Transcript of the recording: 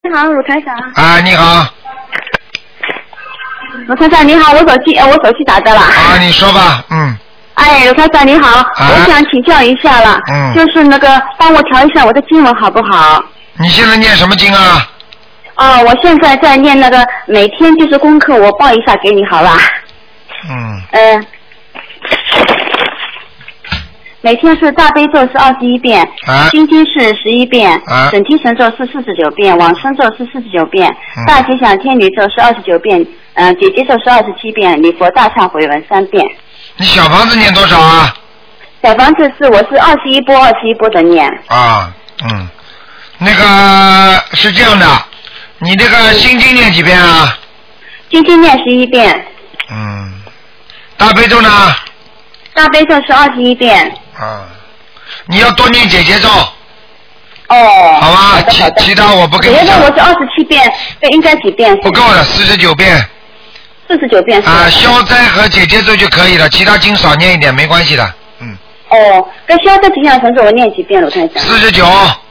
你好，鲁台长。 啊，你好。 鲁台长你好，我手机打的了。 啊，你说吧，嗯。 哎，鲁台长你好，我想请教一下了，就是那个帮我调一下我的经文好不好？ 你现在念什么经啊？ 我现在在念那个每天就是功课，我报一下给你好吧？每天是大悲咒是21遍，心经是11遍，准提神咒是49遍，往生咒是49遍，大吉祥天女咒是29遍，姐姐咒是27遍，礼佛大忏悔文3遍。 你小房子念多少啊？ 小房子我是21波的念。 那个是这样的，你这个心经念几遍啊？ 心经念11遍。 大悲咒呢？ 大悲咒是21遍。 你要多念姐姐咒。好吧， 好的其他我不跟你讲。 姐姐咒我是27遍，这应该几遍？ 不够的，49遍。 49遍。 消灾和姐姐咒就可以了，其他经少念一点没关系的。 跟消灾吉祥神咒我念几遍，鲁台长？ 49。